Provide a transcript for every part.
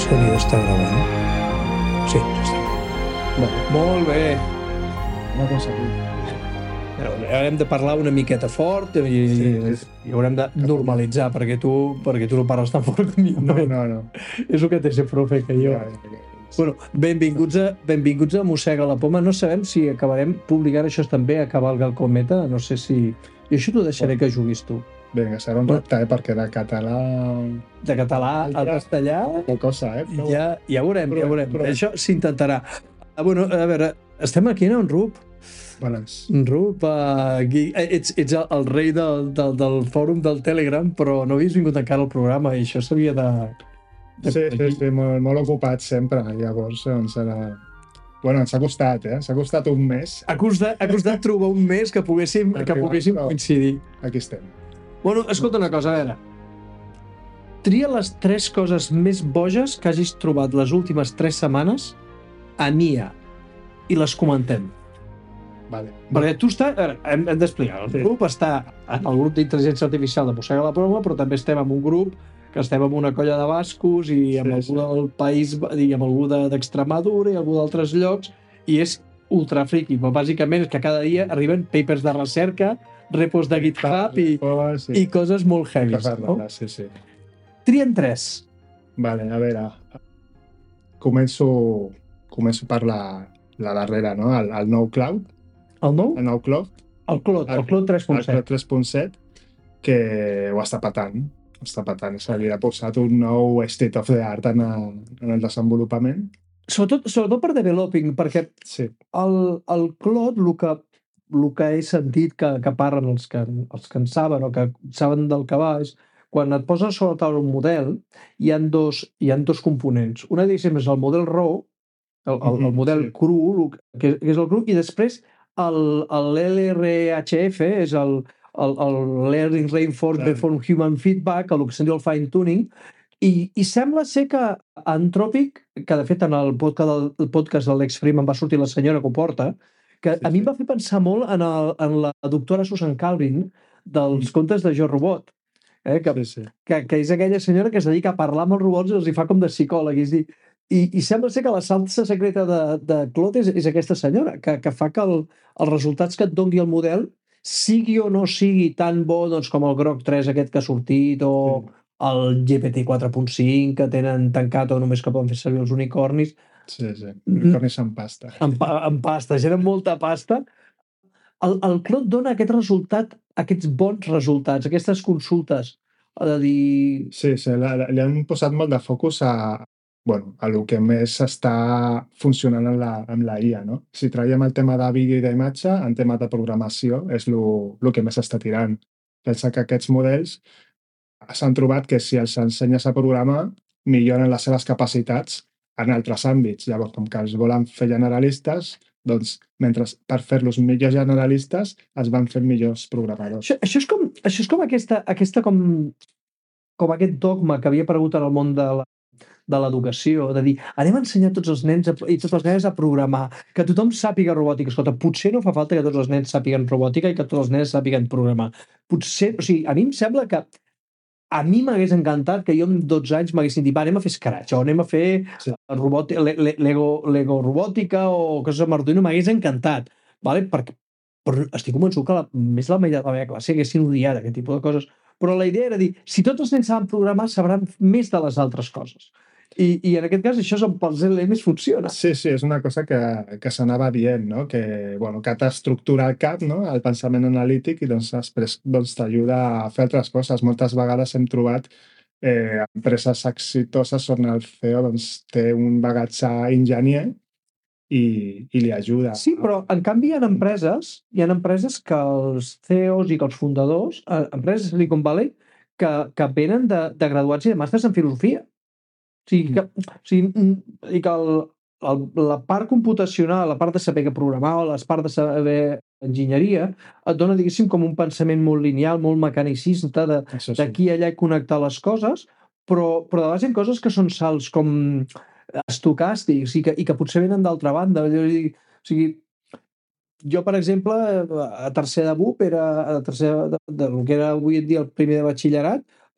si hauria d'estar gravant. Sí, ja està. Vale, Molt bé. ho hem aconseguit. Hem de parlar una miqueta fort i haurem de normalitzar perquè tu no parles tan fort com jo. No. És el que té ser profe que jo. Ja. Bueno, benvinguts a Mossega la Poma. No sabem si acabarem publicant això també a Cavalga el Cometa. No sé si... I això t'ho deixaré que juguis tu. Vinga, serà un repte, perquè de català... De català a castellà... Poca cosa, Però... Ja veurem. Això s'intentarà. Bueno, a veure, estem aquí, no, en Rup? Bones. Rup, aquí, ets el rei del fòrum del Telegram, però no havies vingut encara al programa i això s'havia de... Sí, molt ocupat sempre. Llavors, doncs era... Bueno, ens ha costat, Ens ha costat un mes. Ha costat trobar un mes que poguéssim coincidir. Aquí estem. Bueno, escolta una cosa, a veure. Tria les 3 coses més boges que hagis trobat les últimes 3 setmanes a NIA i les comentem. Vale. Perquè tu estàs... A veure, hem d'explicar. El grup està en el grup d'intel·ligència artificial de Mossega la Poma, però també estem en un grup que estem amb una colla de bascos i amb algú del país, i amb algú d'Extremadura i algú d'altres llocs, i és ultra friki. Però bàsicament és que cada dia arriben papers de recerca, repos de GitHub i coses molt heavy. Sí. Trien 3. Vale, a veure. Començo per la darrera, no? El nou Cloud. El nou? El nou Cloud. El Cloud 3.7. El Cloud 3.7, que ho està patant. És a dir, ha posat un nou state of the art en el desenvolupament. Sobretot per developing, perquè el Cloud, el que he sentit que parlen els que en saben o que saben del que va, és quan et poses sobre taula un model, hi ha dos components. Una d'ells és el model raw, el model cru, que és el cru, i després l'LRHF és el Learning Reinforcement from Human Feedback, el que se'n diu el fine tuning, i sembla ser que Anthropic, que de fet en el podcast de Lex Fridman va sortir la senyora que ho porta, que a mi em va fer pensar molt en la doctora Susan Calvin dels contes de Jo Robot, que és aquella senyora que es dedica a parlar amb els robots i els hi fa com de psicòleg, i sembla ser que la salsa secreta de Claude és aquesta senyora, que fa que els resultats que et doni el model sigui o no sigui tan bo com el Grok 3 aquest que ha sortit o el GPT 4.5 que tenen tancat o només que poden fer servir els unicornis. Sí. Unicornis amb pasta. Amb pasta, generen molta pasta. El Claude dona aquest resultat, aquests bons resultats, aquestes consultes. De dir... Sí, li han posat molt de focus a lo que més està funcionant amb la IA, no? Si traiem el tema de vídeo i d'imatge, en tema de programació és el que més està tirant. Pensa que aquests models s'han trobat que si els ensenyes a programar, milloren les seves capacitats en altres àmbits. Llavors, com que els volen fer generalistes, doncs, per fer-los millors generalistes, es van fer millors programadors. Això és com aquest dogma que havia aparegut en el món de l'educació, de dir, anem a ensenyar tots els nens i totes les nenes a programar, que tothom sàpiga robòtica. Escolta, potser no fa falta que tots els nens sàpiguen robòtica i que tots els nens sàpiguen programar. Potser, o sigui, a mi em sembla que a mi m'hagués encantat que jo amb 12 anys m'haguessin dit, anem a fer Scratch, o anem a fer Lego robòtica o coses amb Arduino, m'hagués encantat, vale? Però estic convençut que més la meitat de la meva classe haguessin odiat aquest tipus de coses. Però la idea era dir, si tots els nens saben programar, sabran més de les altres coses. I en aquest cas això pels LMs funciona. Sí, és una cosa que s'anava dient, no? Que t'estructura el cap, no? El pensament analític, i després t'ajuda a fer altres coses. Moltes vegades hem trobat empreses exitoses on el CEO té un bagatge enginyer i li ajuda. Sí, però en canvi hi ha empreses que els CEOs i que els fundadors, empreses de Silicon Valley, que venen de graduats i de màsters en filosofia. O sigui que la part computacional, la part de saber programar o la part de saber enginyeria et dona, diguéssim, com un pensament molt lineal, molt mecanicista d'aquí a allà i connectar les coses, però de vegades hi ha coses que són salts com estocàstics i que potser venen d'altra banda. O sigui, jo, per exemple, a tercer de BUP, a tercer del que era avui en dia el primer de batxillerat,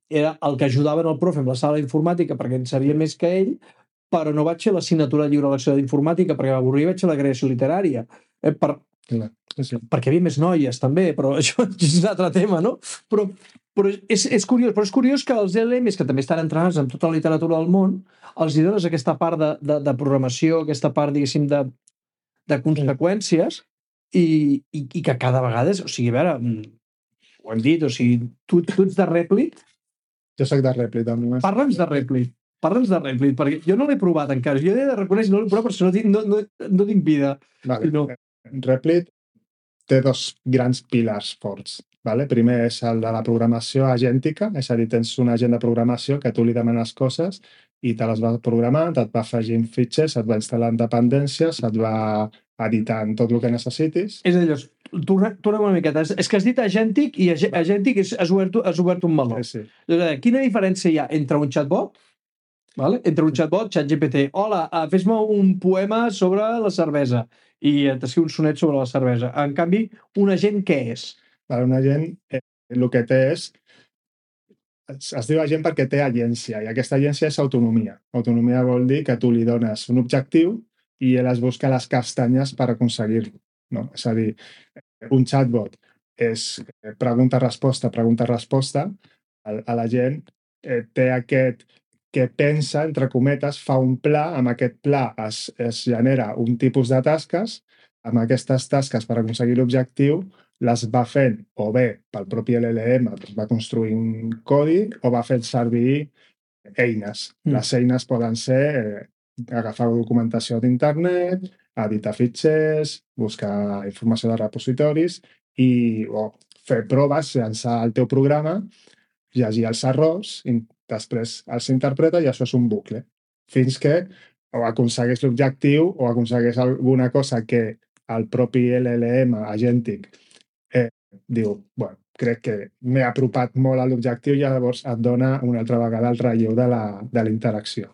era el que ajudava el profe amb la sala d'informàtica perquè en sabia més que ell, però no vaig fer l'assignatura de lliure elecció d'informàtica perquè m'avorria, vaig fer la creació literària. Perquè hi havia més noies també, però això és un altre tema, no? Però és curiós que els LMs, que també estan entrenats en tota la literatura del món, els hi dones aquesta part de programació, aquesta part, diguéssim, de conseqüències, i que cada vegada, o sigui, a veure, ho hem dit, o sigui, tu ets de Replit? Jo soc de Replit, també. Parla'ns de Replit, perquè jo no l'he provat encara. Jo he de reconèixer, no l'he provat, però si no tinc vida. Vale. No. Replit té dos grans pilars forts. Vale? Primer és el de la programació agèntica, és a dir, tens un agent de programació que tu li demanes coses i te les va programant, et va afegint fitxers, et va instal·lant dependències, et va editant tot el que necessitis. És a dir, tornem una miqueta. És que has dit agèntic i agèntic has obert un meló. Sí. Quina diferència hi ha entre un chatbot, vale? Entre un chatbot, ChatGPT, hola, fes-me un poema sobre la cervesa i t'escriu un sonet sobre la cervesa. En canvi, un agent què és? Un agent el que té es diu agent perquè té agència, i aquesta agència és autonomia. Autonomia vol dir que tu li dones un objectiu i ell es busca les castanyes per aconseguir-lo. No? És a dir, un chatbot és pregunta-resposta, pregunta-resposta. L'agent té aquest que pensa, entre cometes, fa un pla, amb aquest pla es genera un tipus de tasques, amb aquestes tasques per aconseguir l'objectiu les va fent o bé pel propi LLM, doncs va construint codi, o va fent servir eines. Les eines poden ser agafar documentació d'internet, editar fitxers, buscar informació de repositoris o fer proves, llançar el teu programa, llegir els errors, i després els interpreta i això és un bucle. Fins que o aconsegueix l'objectiu o aconsegueix alguna cosa que el propi LLM agèntic diu, bueno, crec que m'he apropat molt a l'objectiu i llavors et dona una altra vegada el relleu de la interacció.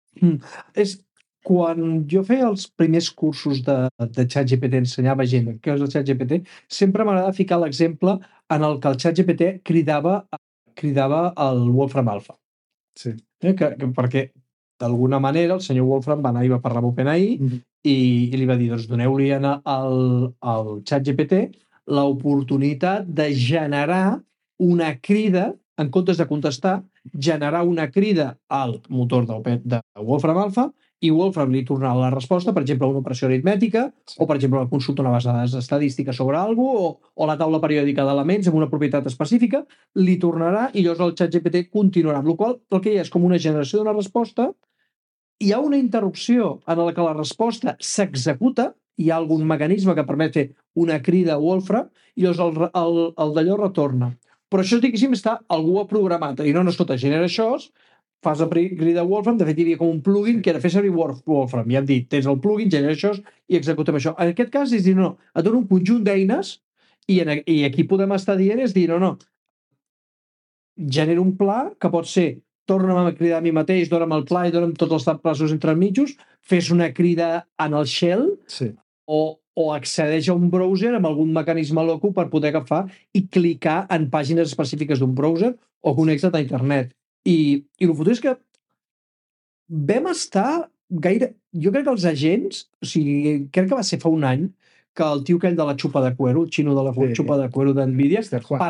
Quan jo feia els primers cursos de ChatGPT, ensenyava gent què és el ChatGPT, sempre m'agrada ficar l'exemple en el que el ChatGPT cridava el Wolfram Alpha. Sí. Perquè d'alguna manera el senyor Wolfram va anar i va parlar amb OpenAI i li va dir, doncs doneu-li al ChatGPT l'oportunitat de generar una crida, en comptes de contestar, generar una crida al motor de Wolfram Alpha i Wolfram li tornarà la resposta, per exemple, una operació aritmètica, o, per exemple, una consulta, una base de dades estadística sobre alguna cosa, o la taula periòdica d'elements amb una propietat específica, li tornarà i llavors el ChatGPT continuarà. Amb la qual cosa, el que hi ha és com una generació d'una resposta, hi ha una interrupció en la que la resposta s'executa, hi ha algun mecanisme que permet fer una crida a Wolfram i llavors el d'allò retorna. Però això, diguéssim, algú ha programat. I no, escolta, genera això, fas la crida Wolfram, de fet hi havia com un plugin que era fer servir Wolfram. Ja hem dit, tens el plugin, genera això i executem això. En aquest cas és dir, no, et dona un conjunt d'eines i aquí podem estar dient és dir, no, genera un pla que pot ser torna'm a cridar a mi mateix, dona'm el pla i dona'm tots els passos entremigos, fes una crida en el shell o accedeix a un browser amb algun mecanisme loco per poder agafar i clicar en pàgines específiques d'un browser o connecta't a internet. I el fotut és que vam estar gaire... Jo crec que els agents, o sigui, crec que va ser fa un any que el tio aquell de la xupa de cuero, el xino de la xupa de cuero d'NVIDIA,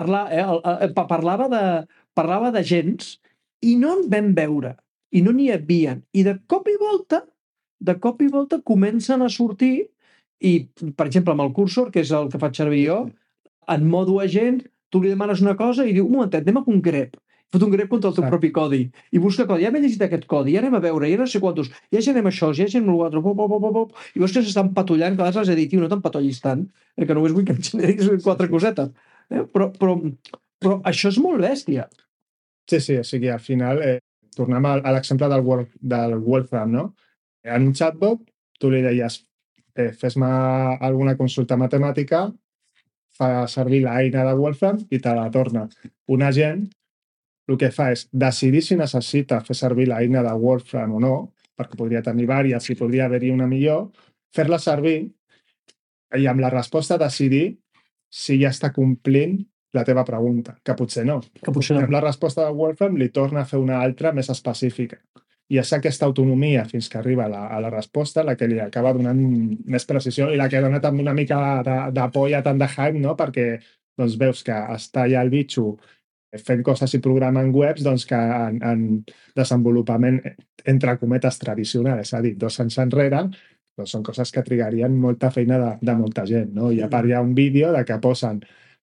parlava d'agents i no en vam veure, i no n'hi havia. I de cop i volta comencen a sortir i, per exemple, amb el cursor, que és el que faig servir jo, en modo agent, tu li demanes una cosa i diu, un momentet, anem a un grep. Fot un grep contra el teu propi codi. I busca codi. Ja m'he llegit aquest codi, ja anem a veure, ja no sé quantos, ja generem això, ja generem l'altre, i veus que s'estan patullant, que a vegades has de dir, tio, no t'empatollis tant, que només vull que em generis 4 cosetes. Però això és molt bèstia. Sí, o sigui, al final, tornem a l'exemple del Wolfram, no? En un chatbot, tu li deies, fes-me alguna consulta matemàtica, fa servir l'eina de Wolfram i te la torna. Un agent el que fa és decidir si necessita fer servir l'eina de Wolfram o no, perquè podria tenir vàries i podria haver-hi una millor, fer-la servir i amb la resposta decidir si ja està complint la teva pregunta, que potser no. Que potser no. Amb la resposta de Wolfram li torna a fer una altra més específica. I és aquesta autonomia fins que arriba a la resposta la que li acaba donant més precisió i la que dona també una mica de polla, tant de hype, no? Perquè doncs, veus que està ja el bitxo fent coses i programant webs doncs, que en desenvolupament, entre cometes, tradicional, és a dir, 2 anys enrere, doncs són coses que trigarien molta feina de molta gent. No? I a part hi ha un vídeo de que posen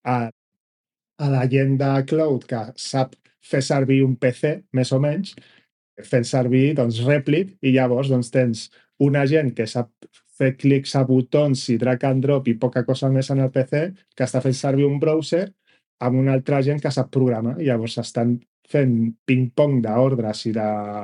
a la gent de Cloud que sap fer servir un PC, més o menys, fent servir doncs, Replit, i llavors doncs, tens una gent que sap fer clics a botons i drag and drop i poca cosa més en el PC, que està fent servir un browser amb una altra gent que sap programar. I llavors estan fent ping-pong d'ordres i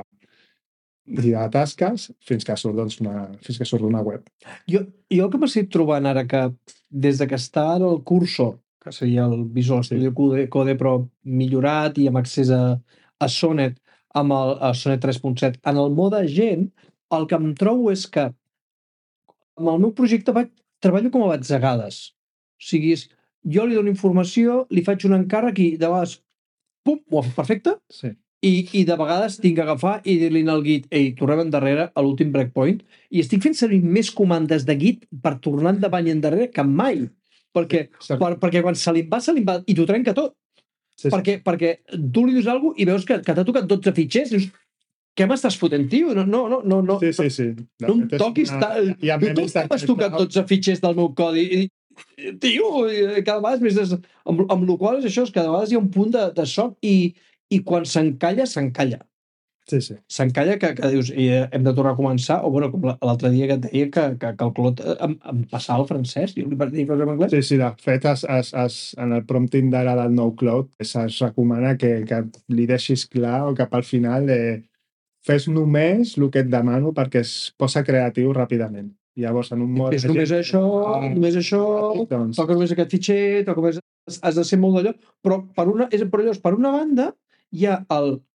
de tasques fins que surt, doncs, una web. Jo el que m'estic trobant ara que des de que està en el Cursor, que seria el Visual Studio Code però millorat i amb accés a Sonnet, amb el Sonnet 3.7, en el mode agent, el que em trobo és que amb el meu projecte treballo com a batzegades. O sigui, jo li dono informació, li faig un encàrrec i de vegades, pum, ho ha fet perfecte, sí. I de vegades tinc que agafar i dir-li al Git, ei, tornem endarrere a l'últim breakpoint, i estic fent servir més comandes de Git per tornar endavant i endarrere que mai. Perquè quan se li va, i t'ho trenca tot. Sí. Perquè tu li dius alguna cosa i veus que t'ha tocat 12 fitxers i dius, què m'estàs fotent, tio? No. Sí. No em toquis tal. Tu m'has tocat 12 fitxers del meu codi i tio, cada vegada és més... Amb la qual és això, cada vegada hi ha un punt de xoc i quan s'encalla, s'encalla. Sí. S'encalla que dius, hem de tornar a començar, o bueno, com l'altre dia que et deia que el Clot em passava el francès, jo li vaig dir coses en anglès. Sí, de fet, en el prompting d'ara del nou Cloud es recomana que li deixis clar o cap al final fes només el que et demano perquè es posa creatiu ràpidament. Llavors, en un mode... És només això, doncs... toca només aquest fitxer, has de ser molt d'allò, però per una banda hi ha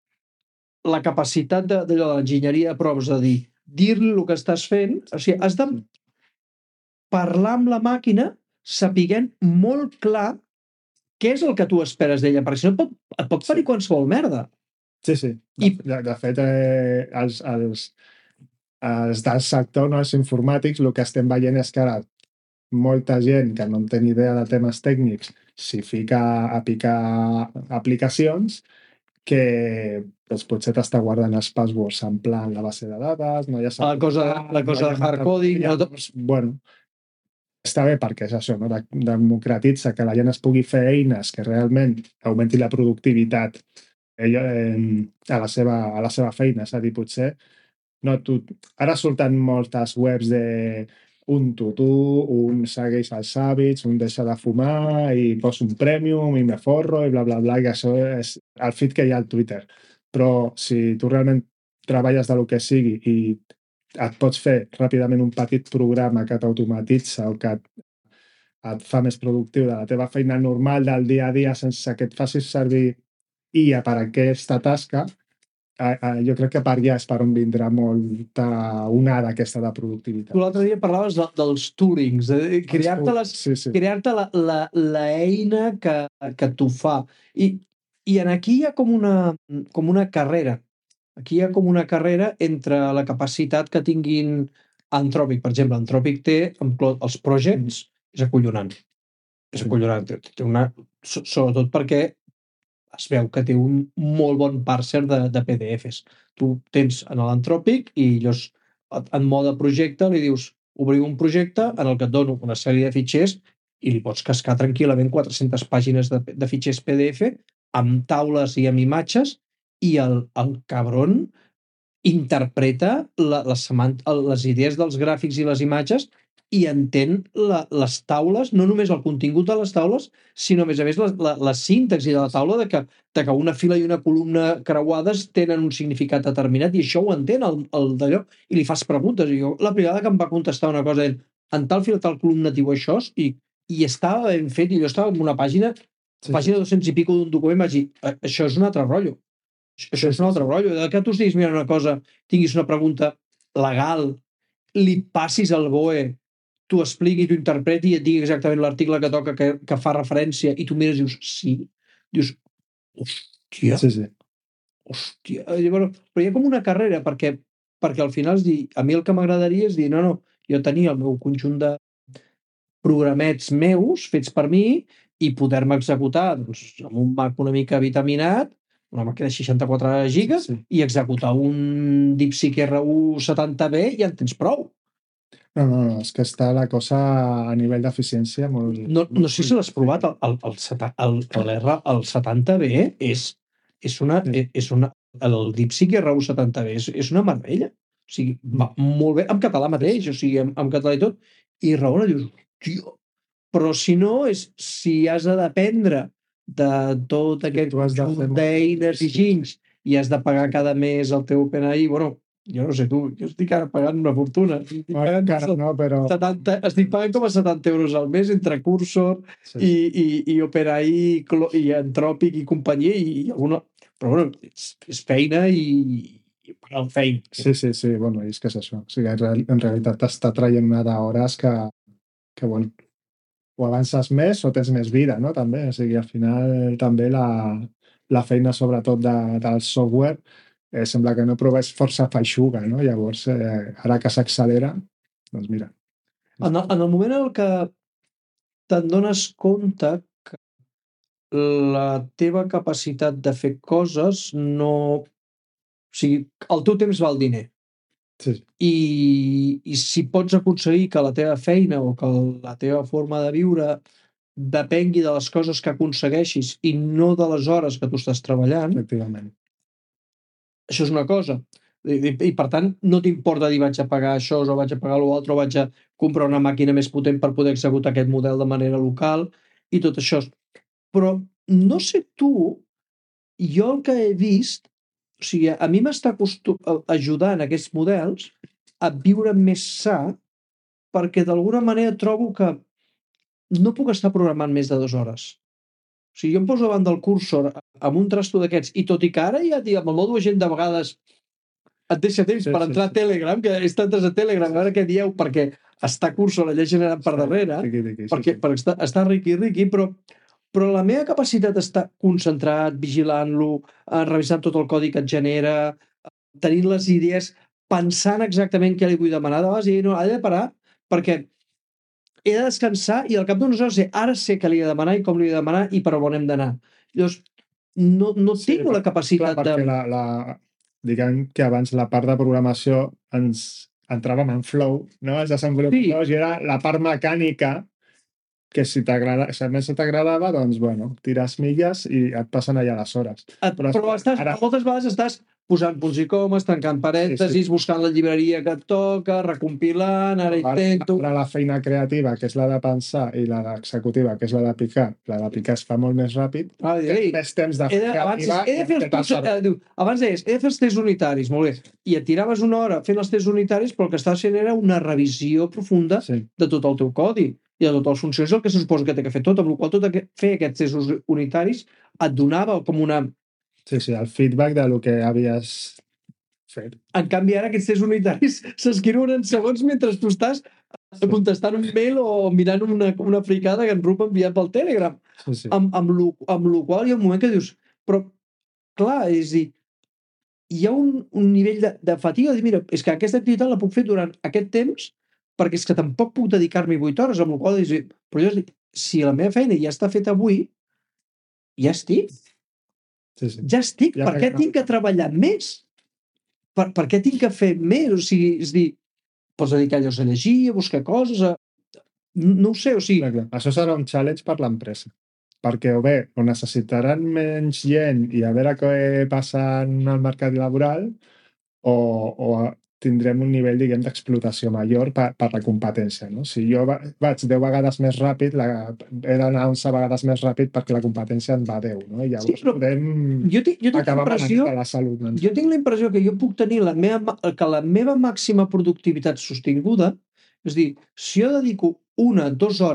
la capacitat d'allò de l'enginyeria de proves, de dir-li el que estàs fent, o sigui, has de parlar amb la màquina sapiguent molt clar què és el que tu esperes d'ella, perquè si no et pot parir qualsevol merda. Sí. De fet, els del sector, no, els informàtics, el que estem veient és que ara molta gent que no en té ni idea de temes tècnics s'hi fica a picar aplicacions que doncs, potser t'està guardant els passwords en plan la base de dades, no hi ha... La cosa de hardcoding... Bueno, està bé perquè és això, no? Democratitza que la gent es pugui fer eines que realment augmenti la productivitat a la seva feina. És a dir, potser ara surten moltes webs de un tutú, un segueix els hàbits, un deixa de fumar i posa un premium i me forro i bla, bla, bla, que això és el feed que hi ha al Twitter. Però si tu realment treballes de lo que sigui i et pots fer ràpidament un petit programa que t'automatitza o que et fa més productiu de la teva feina normal del dia a dia sense que et facis servir IA per aquesta tasca, jo crec que per allà és per on vindrà molta onada aquesta de productivitat. Tu l'altre dia parlaves dels toolings, crear-te l'eina que t'ho fa. I aquí hi ha com una carrera. Aquí hi ha com una carrera entre la capacitat que tinguin Anthropic. Per exemple, Anthropic té els projects, és acollonant. És acollonant. Sobretot perquè es veu que té un molt bon parser de PDFs. Tu tens en l'Anthropic i llavors en mode projecte li dius obrir un projecte en el que et dono una sèrie de fitxers i li pots cascar tranquil·lament 400 pàgines de fitxers PDF amb taules i amb imatges i el cabron interpreta les idees dels gràfics i les imatges i entén les taules, no només el contingut de les taules, sinó a més la síntesi de la taula de que una fila i una columna creuades tenen un significat determinat i això ho entén el d'allò i li fas preguntes. I jo, la primera que em va contestar una cosa en tal fila, tal columna diu això i estava ben fet i jo estava en una pàgina 200 i pico d'un document, vaig dir, això és un altre rotllo. Això és un altre rotllo. De que tu estiguis mirant una cosa, tinguis una pregunta legal, li passis al BOE t'ho expliqui, t'ho interpreti i et digui exactament l'article que toca, que fa referència, i tu mires i dius, sí. Dius, hòstia, Sí, sí. hòstia. Bueno, però hi ha com una carrera, perquè al final és dir, a mi el que m'agradaria és dir, no, jo tenia el meu conjunt de programets meus fets per mi i poder-me executar doncs, amb un Mac una mica vitaminat, una màquina de 64 gigas, Sí. i executar un DeepSeek R1 70B i ja en tens prou. No, és que està la cosa a nivell d'eficiència molt... No sé si l'has provat, el 70B el DeepSeek R1 70B és una meravella. O sigui, va molt bé, en català mateix, o sigui, en català i tot, i raona, dius, tio, però si no, si has de dependre de tot aquest conjunt d'eines i ginys i has de pagar cada mes el teu PNI, bueno, jo no sé tu, jo estic ara pagant una fortuna. Estic pagant com a 70 euros al mes entre Cursor i OpenAI i Anthropic i companyia i alguna... Però bueno, és feina i pagar el feina. Sí, bueno, és que és això. O sigui, en realitat t'està traient una d'hores que bueno, o avances més o tens més vida, no? També, o sigui, al final també la feina sobretot del software sembla que no provés força feixuga, no? Llavors, ara que s'accelera, doncs mira. En el moment en què te'n dones compte que la teva capacitat de fer coses no... O sigui, el teu temps val diner. Sí. I si pots aconseguir que la teva feina o que la teva forma de viure depengui de les coses que aconsegueixis i no de les hores que tu estàs treballant, efectivament, això és una cosa. I per tant, no t'importa dir vaig a pagar això o vaig a pagar l'altre o vaig a comprar una màquina més potent per poder executar aquest model de manera local i tot això. Però no sé tu, jo el que he vist, o sigui, a mi m'està ajudant aquests models a viure més sa perquè d'alguna manera trobo que no puc estar programant més de 2 hores. O sigui, jo em poso davant del cursor amb un trasto d'aquests i tot i que ara ja, amb el mòdul agent de vegades et deixa temps per entrar a Telegram, que entres a Telegram, a veure què dieu, perquè està cursor allà generant per darrere, perquè està riqui, però la meva capacitat d'estar concentrat, vigilant-lo, revisant tot el codi que et genera, tenint les idees, pensant exactament què li vull demanar, de vegades no, he de parar, perquè he de descansar i al cap d'unes hores ara sé què li he de demanar i com li he de demanar i per on hem d'anar. Llavors, no tinc la capacitat de... Diguem que abans la part de programació ens entràvem en flow, no? Els desenvolupadors, i era la part mecànica que si més t'agradava, doncs, bueno, tires milles i et passen allà les hores. Però moltes vegades estàs posant punts i comes, tancant parèntesis, buscant la llibreria que et toca, recompilant, ara intento... Ara la feina creativa, que és la de pensar, i la d'executiva, que és la de picar es fa molt més ràpid, tens més temps de fer creativa... Abans deies, he de fer els tests unitaris, molt bé, i et tiraves una hora fent els tests unitaris, però el que estàs fent era una revisió profunda de tot el teu codi i de totes les funcions, el que se suposa que té que fer tot, amb la qual cosa fer aquests tests unitaris et donava com una... Sí, el feedback de lo que havies fet. En canvi, ara aquests tests unitaris s'escriuen en segons mentre tu estàs contestant un mail o mirant una fricada que en Rup ha enviat pel Telegram. Amb lo qual hi ha un moment que dius, però clar, és dir, hi ha un nivell de fatiga de dir, mira, és que aquesta activitat la puc fer durant aquest temps perquè és que tampoc puc dedicar-m'hi 8 hores, amb la qual cosa dius, però jo dic, si la meva feina ja està feta avui, ja estic. Ja estic. Per què tinc que treballar més? Per què tinc que fer més? O sigui, és dir, pots dedicar-los a llegir, a buscar coses, no ho sé, o sigui... Això serà un challenge per l'empresa, perquè o bé o necessitaran menys gent i a veure què passa en el mercat laboral o tindrem un nivell, diguem, d'explotació major per la competència. No? Si jo vaig 10 vegades més ràpid, he d'anar 11 vegades més ràpid perquè la competència en va 10. No? I llavors podem acabar amb la salut mental. Jo tinc la impressió que jo puc tenir la meva màxima productivitat sostinguda, és a dir, si jo dedico 1 o 2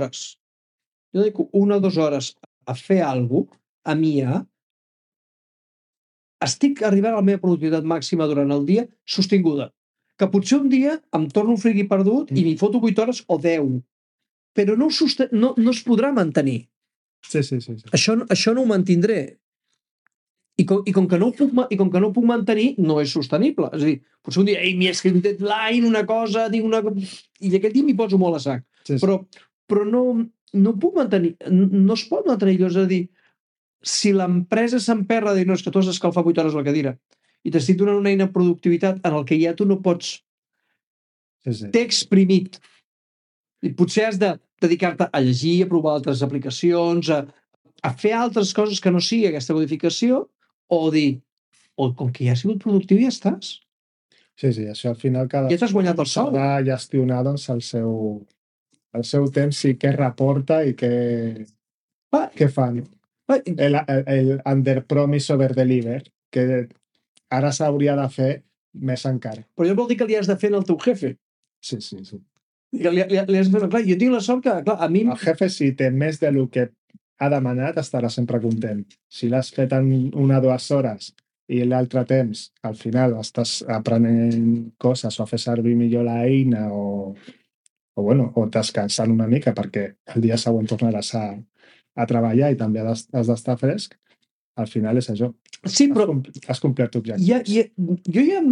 hores a fer alguna cosa, a MIA, estic arribant a la meva productivitat màxima durant el dia sostinguda. que potser un dia em torno un friki perdut i m'hi foto 8 hores o 10, però no es podrà mantenir. Sí. Això no ho mantindré. I com que no ho puc mantenir, no és sostenible. És a dir, potser un dia, m'hi he escrit un deadline, una cosa, dic una... i aquest dia m'hi poso molt a sac. Sí. Però no ho puc mantenir. No es pot mantenir allò. És a dir, si l'empresa s'emperra de dir, no, és que tu has d'escalfar 8 hores la cadira i t'estic donant una eina de productivitat en el que ja tu no pots... Sí. T'he exprimit. I potser has de dedicar-te a llegir, a provar altres aplicacions, a fer altres coses que no sigui aquesta codificació, o dir, com que ja has sigut productiu ja estàs. Sí, això al final cada... Ja t'has guanyat el sou. S'ha de gestionar doncs, el seu temps i què reporta i què fan. El under-promise over-deliver, que ara s'hauria de fer més encara. Però jo vol dir que li has de fer al teu jefe. Sí. Li has de fer... Clar, jo tinc la sort que, clar, a mi... El jefe, si té més de lo que ha demanat, estarà sempre content. Si l'has fet en 1 o 2 hores i l'altre temps, al final estàs aprenent coses o a fer servir millor l'eina o descansant una mica perquè el dia següent tornaràs a treballar i també has d'estar fresc, al final és això. Sí, però... Has complert objectius. Jo ja,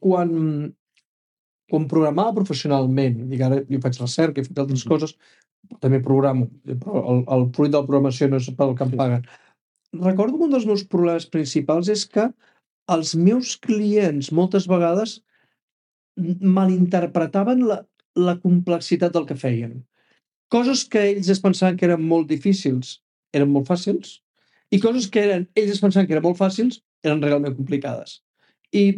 quan programava professionalment, i ara jo faig recerca, he fet altres coses, també programo, però el fruit de la programació no és pel que em paguen. Recordo que un dels meus problemes principals és que els meus clients moltes vegades malinterpretaven la complexitat del que feien. Coses que ells es pensaven que eren molt difícils eren molt fàcils i coses que ells es pensaven que eren molt fàcils eren realment complicades. I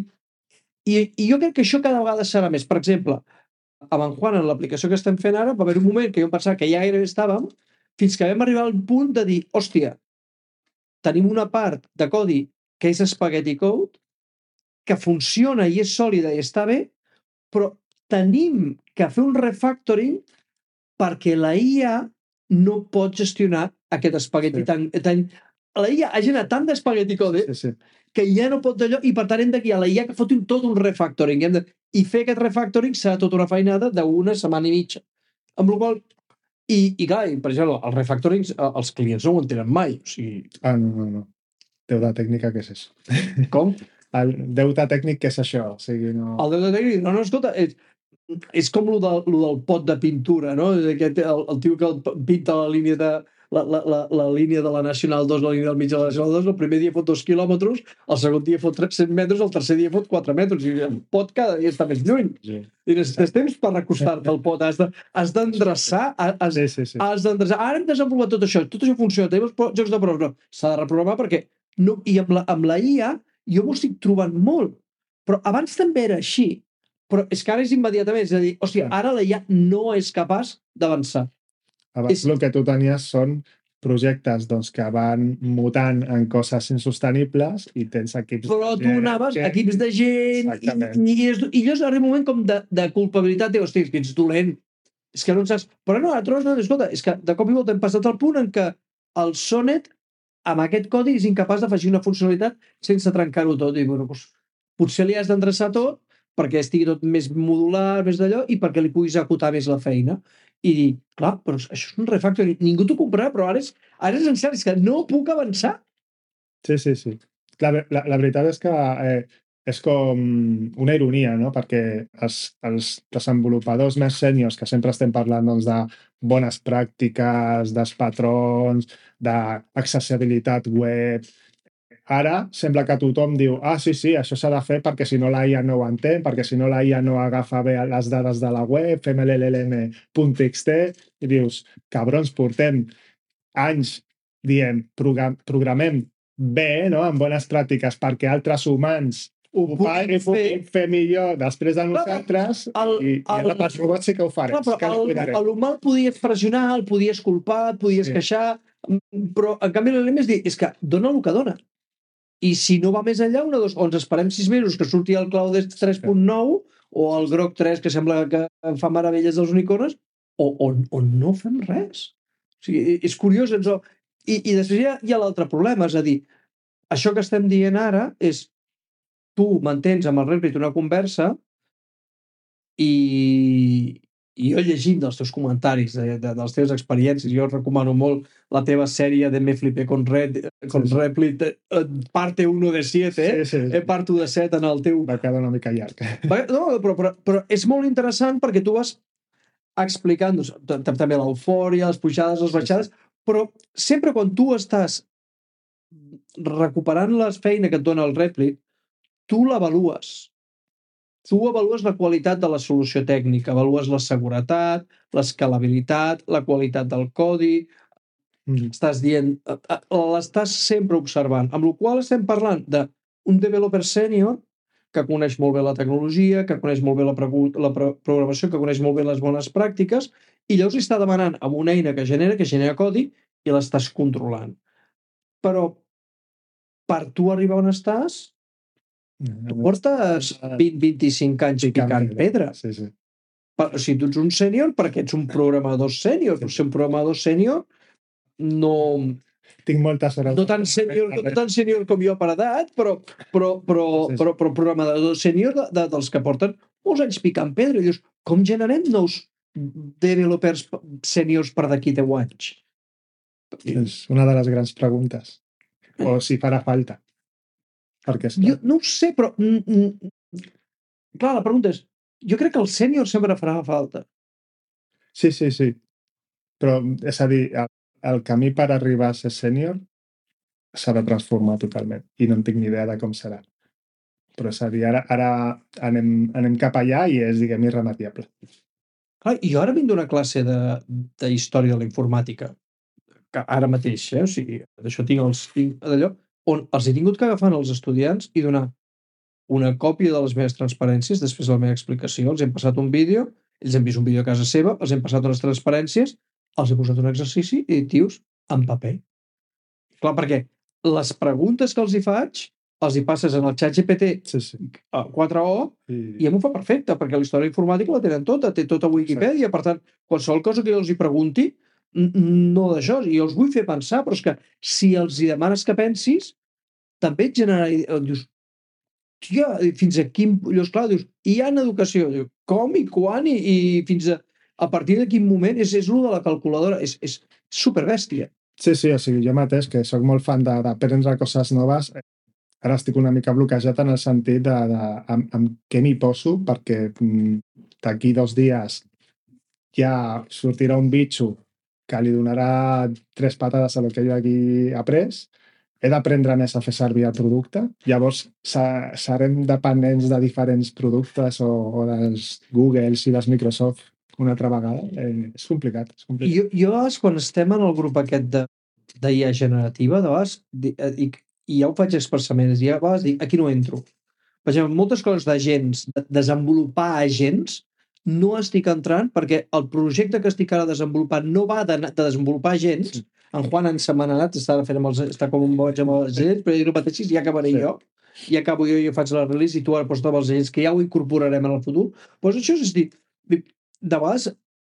jo crec que això cada vegada serà més. Per exemple, amb en Juan, en l'aplicació que estem fent ara, va haver un moment que jo em pensava que ja gairebé estàvem, fins que vam arribar al punt de dir, hòstia, tenim una part de codi que és Spaghetti Code, que funciona i és sòlida i està bé, però tenim que fer un refactoring perquè la IA no pot gestionar aquest espagueti tan... La IA ha generat tant d'espagueti code que ja no pot d'allò, i per tant hem de guiar la IA que foti tot un refactoring. I fer aquest refactoring serà tota una feinada d'una setmana i mitja. Amb la qual I clar, per exemple, els refactorings els clients no ho entenen mai. O sigui... No. Deute tècnica, què és això? Com? El deute tècnic, què és això? O sigui, no... El deute tècnic? No, escolta, és com lo del pot de pintura, no? El tio que pinta la línia de la línia de la Nacional 2, la línia del mig de la Nacional 2, el primer dia fot 2 quilòmetres, el segon dia fot 100 metres, el tercer dia fot 4 metres, i el pot cada dia està més lluny. Sí. I necessites temps per recostar-te al pot, has d'endreçar, has d'endreçar. Ara hem desenvolupat tot això funciona, tenim els jocs de prova, no, s'ha de reprogramar perquè no, i amb la IA jo m'ho estic trobant molt, però abans també era així, però és que ara és immediatament, és a dir, hòstia, ara la IA no és capaç d'avançar. Abans el que tu tenies són projectes doncs, que van mutant en coses insostenibles i tens equips però tu anaves, equips de gent i llavors arriba un moment com de culpabilitat, hòstia, és que ets dolent, és que no en saps, però no, escolta, és que de cop i volta hem passat al punt en què el Sonnet amb aquest codi és incapaç d'afegir una funcionalitat sense trencar-ho tot, i bueno, doncs, potser li has d'endreçar tot perquè estigui tot més modular, més d'allò, i perquè li puguis acotar més la feina. I dir, clar, però això és un refactoring, ningú t'ho comprarà, però ara és essencial, és que no puc avançar. Sí. La veritat és que és com una ironia, no? Perquè els desenvolupadors més sèniors, que sempre estem parlant doncs, de bones pràctiques, dels patrons, d'accessibilitat web, ara sembla que tothom diu sí, això s'ha de fer perquè si no la IA no ho entén, perquè si no la IA no agafa bé les dades de la web, fem l'LLM.txt i dius, cabrons, portem anys dient, programem bé, no? Amb bones pràctiques perquè altres humans ho puguin fer millor després de nosaltres i els robots sí que ho farem. A l'humà el podies pressionar, el podies culpar, et podies queixar, però en canvi l'LM és que dona el que dona. I si no va més enllà, o ens esperem 6 mesos que surti el Cloud 3.9 o el Grok 3, que sembla que fa meravelles dels unicorns, o no fem res. O sigui, és curiós. I després hi ha l'altre problema, és a dir, això que estem dient ara és tu mantens amb el Replit una conversa i jo llegint els teus comentaris de les teves experiències, jo recomano molt la teva sèrie de Me Flipé con Replit, parte 1 de 7, part 1 de 7 en el teu... Va quedar una mica llarg. No, però és molt interessant perquè tu vas explicant també l'eufòria, les pujades, les baixades, però sempre quan tu estàs recuperant la feina que et dona el Replit, tu l'avalues. Tu avalues la qualitat de la solució tècnica, avalues la seguretat, l'escalabilitat, la qualitat del codi, estàs dient, l'estàs sempre observant, amb la qual cosa estem parlant d'un developer sènior que coneix molt bé la tecnologia, que coneix molt bé la programació, que coneix molt bé les bones pràctiques, i llavors li està demanant amb una eina que genera codi, i l'estàs controlant. Però per tu arribar on estàs, tu portes 20-25 anys picant pedra. Sí. Si tu ets un sènior, perquè ets un programador sènior. Per ser un programador sènior, no... Tinc moltes hores. No tan sènior com jo per edat, però programador sènior dels que porten molts anys picant pedra. I dius, com generem nous developers sèniors per d'aquí 10 anys? És una de les grans preguntes. O si farà falta. Perquè jo no ho sé, però... Clar, la pregunta és, jo crec que el sènior sempre farà falta. Sí. Però, és a dir, el camí per arribar a ser sènior s'ha de transformar totalment. I no en tinc ni idea de com serà. Però, és a dir, ara anem cap allà i és, diguem, irremediable. Clar, jo ara vinc d'una classe de història de la informàtica, que ara mateix, o sigui, d'això tinc d'allò, on els he tingut que agafar els estudiants i donar una còpia de les meves transparències després de la meva explicació. Els hem passat un vídeo, ells han vist un vídeo a casa seva, els hem passat unes transparències, els he posat un exercici i tios, en paper. Clar, perquè les preguntes que els hi faig els hi passes en el ChatGPT 4o i m'ho fa perfecte, perquè la història informàtica la tenen tota, té tota Wikipedia, per tant, qualsevol cosa que jo els hi pregunti, no d'això, i jo els vull fer pensar, però és que si els hi demanes que pensis, també et generarà... Dius, tia, fins a quin... Llavors, clar, dius, hi ha en educació, dius, com i quan i fins a partir de quin moment és el de la calculadora, és superbèstia. Sí, o sigui, jo mateix, que sóc molt fan d'aprendre coses noves, ara estic una mica bloquejat en el sentit amb què m'hi poso, perquè d'aquí 2 dies ja sortirà un bitxo que li donarà 3 patades a lo que jo aquí he après, he d'aprendre més a fer servir el producte, llavors serem dependents de diferents productes o dels Googles i les Microsoft una altra vegada. És complicat. Jo, quan estem en el grup aquest d'IA generativa, i ja ho faig expressament, ja a vegades dic, aquí no entro. Per exemple, moltes coses d'agents, de desenvolupar agents, no estic entrant perquè el projecte que estic ara desenvolupant no va de desenvolupar agents. En Juan en setmanat està com un boig amb els agents, però jo no pateixis, ja acabaré jo. I acabo jo faig la release i tu ara pots amb els agents, que ja ho incorporarem en el futur. Doncs això és dir, de vegades,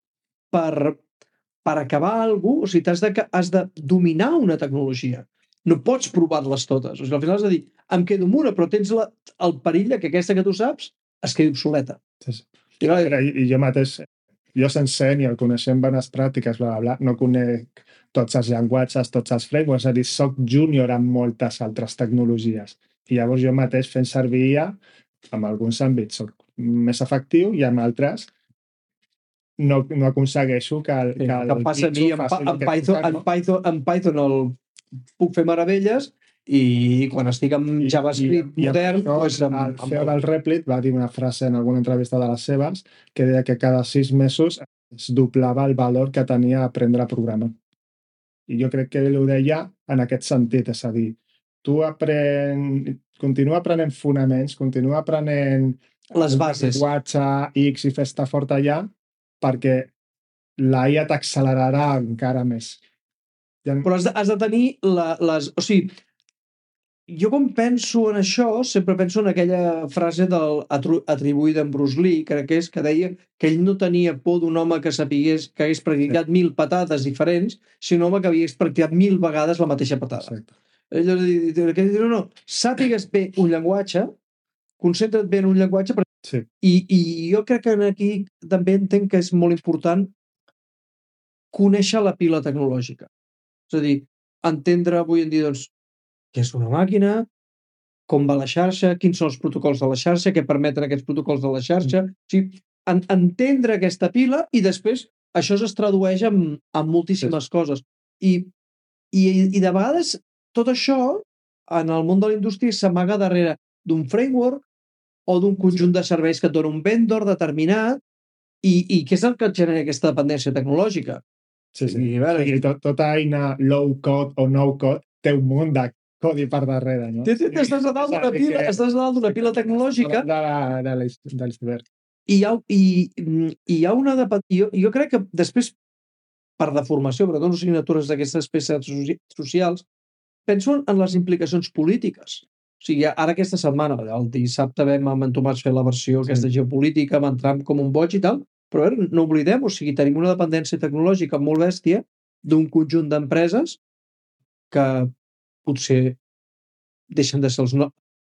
per acabar alguna cosa, o sigui, has de dominar una tecnologia. No pots provar-les totes. O sigui, al final has de dir, em quedo amb una, però tens el perill que aquesta que tu saps es quedi obsoleta. I jo mateix, jo sent sènior, coneixent bones pràctiques, no conec tots els llenguatges, tots els frameworks, és a dir, soc júnior en moltes altres tecnologies. I llavors jo mateix fent servir IA, en alguns àmbits soc més efectiu i en altres no aconsegueixo que passa a mi, en Python puc fer meravelles i quan estic amb JavaScript modern... El CEO del Replit va dir una frase en alguna entrevista de les seves que deia que cada 6 mesos es doblava el valor que tenia aprendre a programar. I jo crec que ell ho deia en aquest sentit, és a dir, tu continua aprenent fonaments, continua aprenent les bases, llenguatge X i fes-te fort allà, perquè la IA t'accelerarà encara més. Però has de tenir les... O sigui, jo quan penso en això, sempre penso en aquella frase atribuïda a Bruce Lee, que deia que ell no tenia por d'un home que sapigués que hagués practicat 1000 patades diferents, sinó un home que hagués practicat 1000 vegades la mateixa patada. Ell diu, no, sàpigues bé un llenguatge, concentra't bé en un llenguatge, perquè Sí. I jo crec que aquí també entenc que és molt important conèixer la pila tecnològica. És a dir, entendre avui en dia doncs, què és una màquina, com va la xarxa, quins són els protocols de la xarxa, què permeten aquests protocols de la xarxa. O sigui, entendre aquesta pila i després això es tradueix en moltíssimes coses. I de vegades tot això en el món de la indústria s'amaga darrere d'un framework o d'un conjunt de serveis que et dona un vendor determinat i què és el que et genera aquesta dependència tecnològica. Sí, sí. I, a veure, I tota eina low code o no code té un munt de codi per darrere, no? estàs a dalt d'una pila, estàs a dalt d'una pila tecnològica de l'iceberg. i hi ha una jo crec que després per deformació, perquè dono signatures d'aquestes peces socials, penso en les implicacions polítiques. O sigui, ara aquesta setmana, el dissabte vam amb en Tomàs fer la versió aquesta geopolítica, amb en Trump com un boig i tal, però no oblidem, o sigui, tenim una dependència tecnològica molt bèstia d'un conjunt d'empreses que potser deixen de ser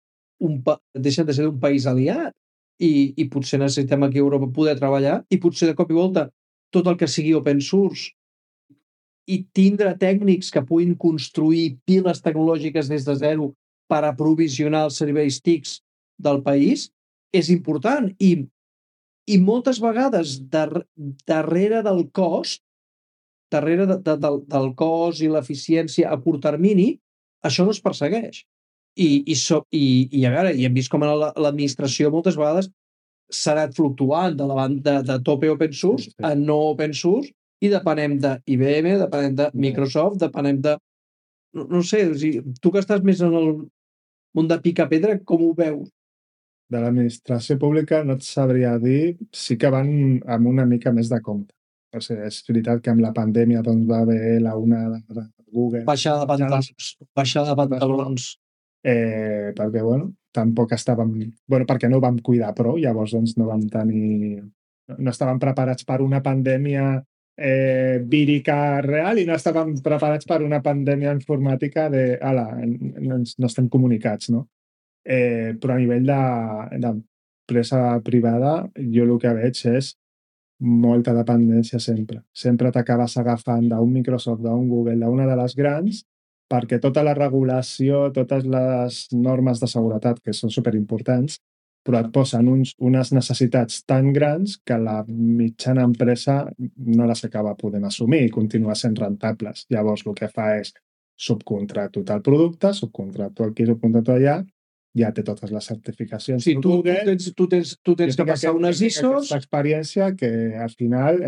d'un país aliat i potser necessitem aquí a Europa poder treballar i potser de cop i volta tot el que sigui open source i tindre tècnics que puguin construir piles tecnològiques des de zero per aprovisionar els serveis TICs del país és important i moltes vegades darrere del cost, darrere del cost i l'eficiència a curt termini, això no es persegueix. I a veure, i hem vist com l'administració moltes vegades s'ha anat fluctuant de tope open source a no open source i depenem d'IBM, depenem de Microsoft, depenem de... No sé, o sigui, tu que estàs més en el món de picar-pedra, com ho veus? De l'administració pública no et sabria dir, sí que van amb una mica més de compte. O sigui, és veritat que amb la pandèmia doncs, va haver la onada de Google. Baixar de pantalons. Perquè, bueno, tampoc estàvem... Bueno, perquè no ho vam cuidar prou, llavors doncs, no vam tenir... No estàvem preparats per una pandèmia vírica real i no estàvem preparats per una pandèmia informàtica de, ala, no estem comunicats, no? Però a nivell d'empresa privada jo el que veig és molta dependència sempre. Sempre t'acabes agafant d'un Microsoft, d'un Google, d'una de les grans, perquè tota la regulació, totes les normes de seguretat, que són superimportants, però et posen unes necessitats tan grans que la mitjana empresa no les acaba podent assumir i continua sent rentables. Llavors el que fa és subcontrato el producte, subcontrato aquí, subcontrato allà, ja té totes les certificacions. Sí, tu tens que passar unes ISOs. Aquesta experiència que al final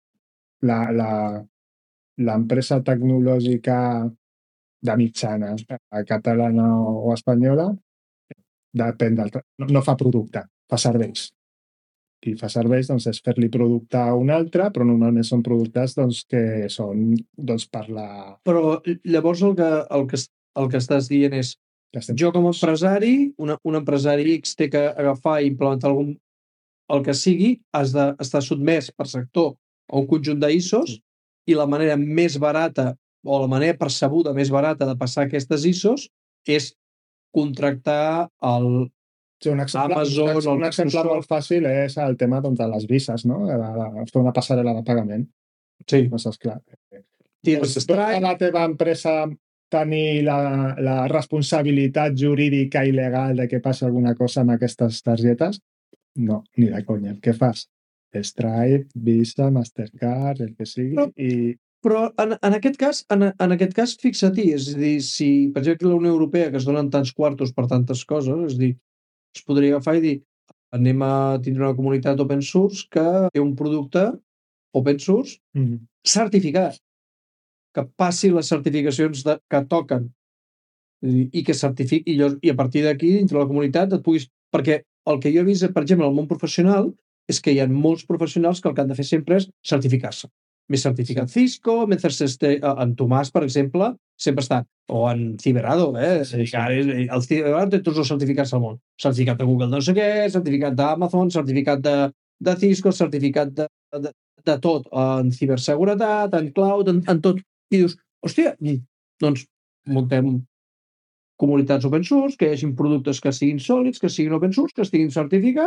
l'empresa tecnològica de mitjana catalana o espanyola depèn no fa producte, fa serveis. Qui fa serveis doncs, és fer-li producte a un altre, però normalment són productes doncs, que són doncs, per la... Però llavors el que estàs dient és jo com a empresari, un empresari X té que agafar i implementar el que sigui, has d'estar sotmès per sector a un conjunt d'ISOs i la manera més barata o la manera percebuda més barata de passar aquestes ISOs és contractar el Amazon... Un exemple molt fàcil és el tema doncs, de les vises, no? Fer una passarel·la de pagament. Sí. Doncs, esclar. Stripe... la teva empresa tenir la responsabilitat jurídica i legal de que passi alguna cosa amb aquestes targetes? No, ni de conya. Què fas? Stripe, Visa, Mastercard, el que sigui, Però en aquest cas, fixa-t'hi, és a dir, si, per exemple, la Unió Europea, que es donen tants quartos per tantes coses, és a dir, es podria agafar i dir anem a tindre una comunitat open source que té un producte open source certificat, que passi les certificacions que toquen i que certifiqui, i a partir d'aquí, dintre la comunitat, et puguis... Perquè el que jo he vist, per exemple, al món professional, és que hi ha molts professionals que el que han de fer sempre és certificar-se. M'he certificat Cisco, en Tomàs, per exemple, sempre està, o en Ciberado, el Ciberado té tots els certificats del món. Certificat de Google no sé què, certificat d'Amazon, certificat de Cisco, certificat de tot, en ciberseguretat, en cloud, en tot. I dius, hòstia, doncs muntem comunitats open source, que hi hagi productes que siguin sòlids, que siguin open source, que estiguin certificats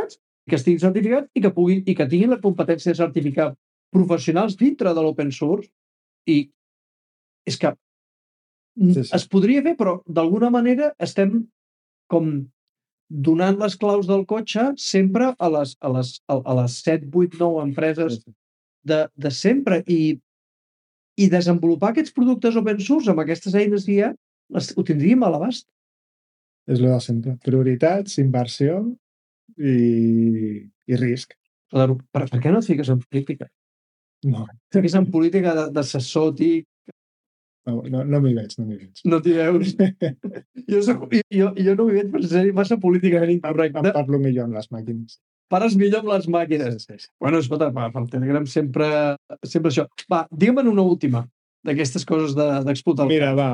que estigui certificat i que tinguin la competència de certificar professionals dintre de l'open source. I és que es podria fer, però d'alguna manera estem com donant les claus del cotxe sempre a les 7, 8, 9 empreses de sempre i desenvolupar aquests productes open source amb aquestes eines IA ho tindríem a l'abast. És el de sempre. Prioritats, inversió i risc. Claro. Per què no et fiques en política? No. Et fiques en política d'assessor, TIC. No m'hi veig, no m'hi veig. No t'hi veus? Jo no m'hi veig per ser massa políticament incorrecte. Em parlo millor amb les màquines. Pares millor amb les màquines. Sí. Bueno, escolta, pel Telegram sempre això. Va, digue'm una última d'aquestes coses d'explotar el Mira, va,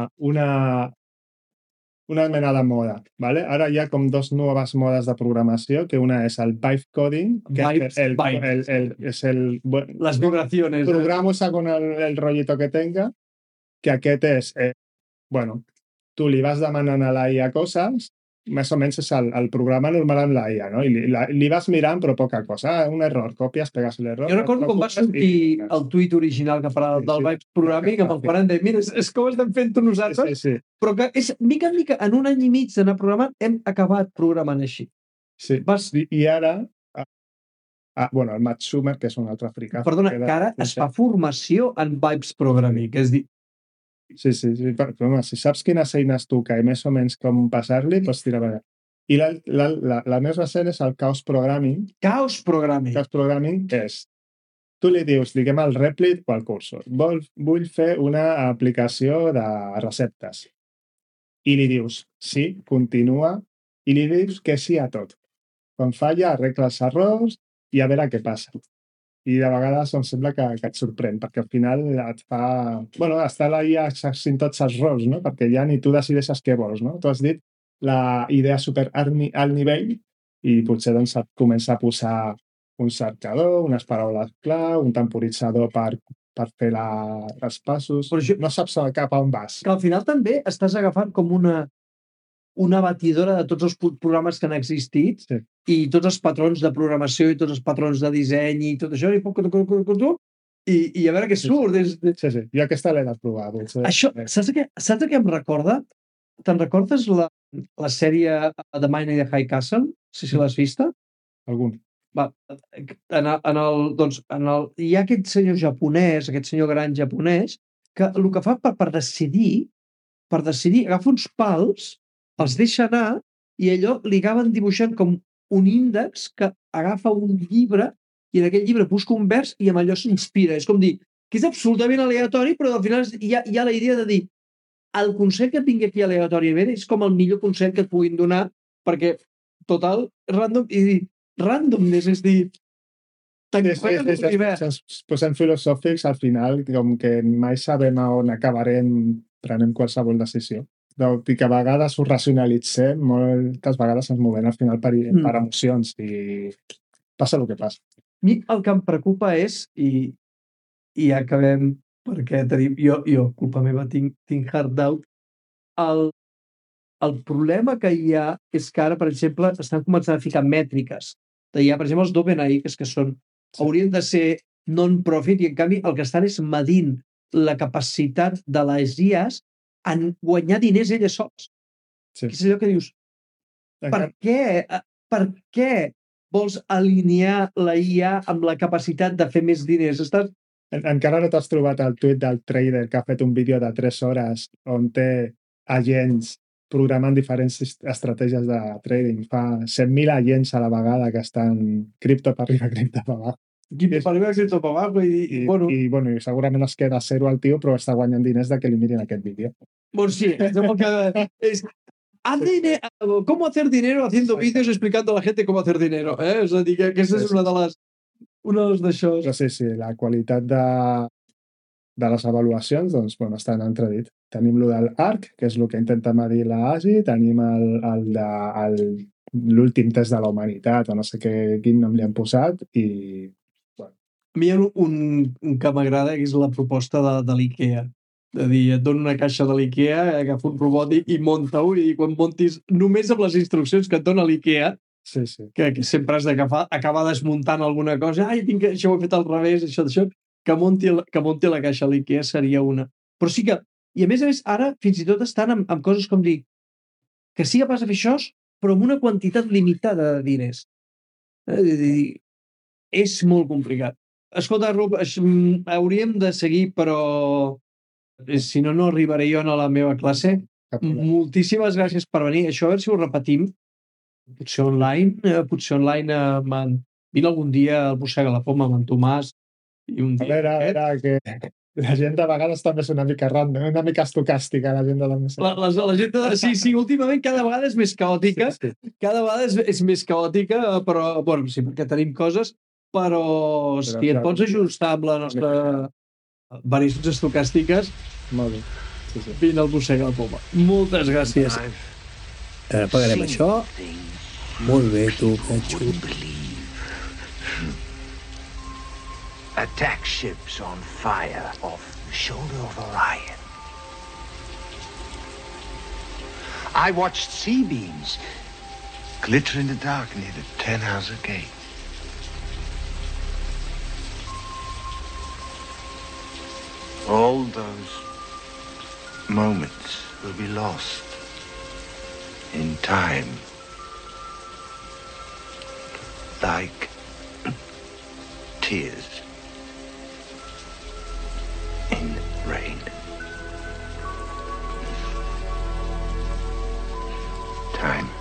una mena de moda, ¿vale? Ara hi ha com dos noves modes de programació, que una és el vibe coding, que és les vibraciones. Programo según el rollito que tenga, que aquest és, bueno, tu li vas demanant a la IA coses, més o menys és el programa normal amb la IA, no? I li vas mirant, però poca cosa. Un error, copies, pegues l'error. Jo recordo quan va sortir el tuit original que parlava del Vibe Programming, amb el quan deia, mira, és com estem fent-ho nosaltres, però que és, mica en mica, en un any i mig d'anar programant, hem acabat programant així. Sí, i ara, bueno, el Matt Schumer, que és un altre africà. Perdona, que ara es fa formació en Vibes Programming, és dir... Sí, però home, si saps quines eines tocar i més o menys com passar-li, pots tirar per allà. I la més recent és el Chaos Programming. Chaos Programming. Chaos Programming és, tu li dius, diguem el Replit o el cursor. Vull fer una aplicació de receptes. I li dius, sí, continua, i li dius que sí a tot. Quan falla, arregla els errors i a veure què passa. I de vegades em sembla que et sorprèn, perquè al final et fa... Bueno, està la IA exercint tots els rols, no? Perquè ja ni tu decideixes què vols, no? Tu has dit la idea super alt nivell i potser doncs et comença a posar un cercador, unes paraules clau, un temporitzador per fer els passos... Però no saps cap a on vas. Que al final també estàs agafant com una batidora de tots els programes que han existit i tots els patrons de programació i tots els patrons de disseny i tot això, i a veure què surt. Sí, jo aquesta l'he de provar. Això, saps què em recorda? Te'n recordes la sèrie The Mine in the High Castle? Si l'has vista? Algun. Hi ha aquest senyor japonès, aquest senyor gran japonès, que el que fa per decidir, agafa uns pals, els deixa anar i allò li acaben dibuixant com un índex que agafa un llibre i en aquell llibre busca un vers i amb allò s'inspira. És com dir, que és absolutament aleatori, però al final hi ha la idea de dir el consell que tingui aquí aleatòriament és com el millor consell que et puguin donar perquè, total, randomness, és dir, ens posem filosòfics, al final, com que mai sabem a on acabarem prenent qualsevol decisió. I que a vegades ho racionalitzem, moltes vegades ens movem al final per emocions i passa el que passa. A mi el que em preocupa és, i acabem perquè tenim, jo, culpa meva, tinc hard doubt, el problema que hi ha és que ara, per exemple, estan començant a ficar mètriques. Hi ha, per exemple, els d'OpenAI, que haurien de ser non-profit i, en canvi, el que estan és medint la capacitat de les IAs en guanyar diners elles sols. És allò que dius, per què vols alinear la IA amb la capacitat de fer més diners? Encara no t'has trobat el tuit del trader que ha fet un vídeo de 3 hores on té agents programant diferents estratègies de trading. Fa 100.000 agents a la vegada que estan cripto per arriba, cripto per abajo. I segurament es queda a zero el tio, però està guanyant diners de que li mirin aquest vídeo. Bueno, sí, ¿cómo hacer dinero haciendo vídeos explicando a la gente cómo hacer dinero? És a dir, que aquesta és una de les d'això. Però sí, la qualitat de les avaluacions, doncs, bueno, està en entredit. Tenim lo del ARC, que és el que intenta medir la ASI, tenim l'últim test de la humanitat, o no sé quin nom li han posat, i a mi hi ha un que m'agrada, que és la proposta de l'IKEA. De dir, et dono una caixa de l'IKEA, agafa un robot i munta-ho, i quan muntis, només amb les instruccions que et dona l'IKEA, Sí, sí. que sempre has d'acabar desmuntant alguna cosa. Ai, això ho he fet al revés, això. Que munti la caixa a l'IKEA seria una. Però sí que, i a més, ara fins i tot estan amb coses com dir que sí capaç de fer això, però amb una quantitat limitada de diners. És molt complicat. Escolta, Rup, hauríem de seguir, però si no, no arribaré jo a la meva classe. Moltíssimes gràcies per venir. Això a veure si ho repetim. Potser online, vine algun dia al Mossega la Poma amb en Tomàs i un dia. A veure, que la gent de vegades també és una mica random, una mica estocàstica, la gent de la mesa. La gent sí, últimament cada vegada és més caòtica, Sí. cada vegada és més caòtica, però, bueno, sí, perquè tenim coses, però si et pots ajustar amb la nostra variacions estocàstiques, molt bé. Sí, sí. Vine al Mossega la Poma. Moltes gràcies. Pagarem això. Molt bé, tu, Petxo. Attack ships on fire off the shoulder of Orion. I watched sea beams glitter in the dark near the Tannhauser Gate. All those moments will be lost in time, like tears in rain. Time.